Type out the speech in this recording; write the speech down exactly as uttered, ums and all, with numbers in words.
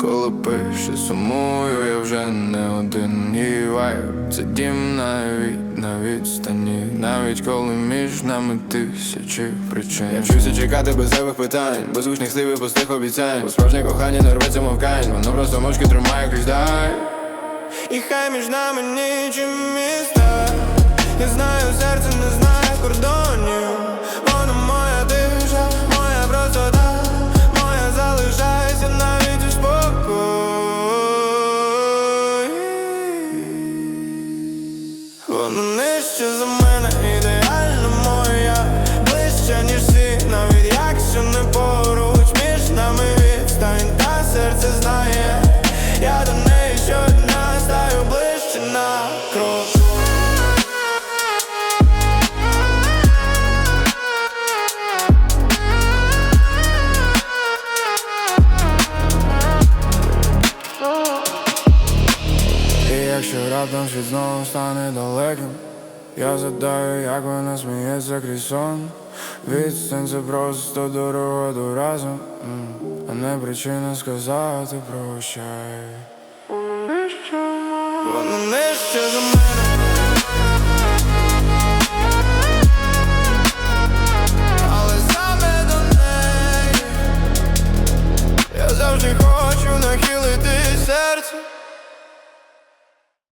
Коли пише сумую, я вже не один. І вайб — це дім навіть на відстані. Навіть коли між нами тисячі причин. Я вчуся чекати без зайвих питань, без гучних слів і пустих обіцянь. Бо справжнє кохання не рветься мов кань, воно просто мовчки тримає крізь дай. І хай між нами нічим міста. Я знаю, серце не знає кордонів. Вона моя тиша, моя простота, моя залишайся навіть у спокої. Вона нижче за мене, ідеально моя, ближче ніж всі, навіть якщо не поруч. Між нами відстань, та серце знає, я до неї щодня стаю ближче на крок. Якщо раптом світ знову стане далеким, я задаю, як вона сміється крізь сон. Відстань — це просто дорога до разом, а не причина сказати прощай. Вона нижче за мене, але саме до неї я завжди хочу нахилити серце.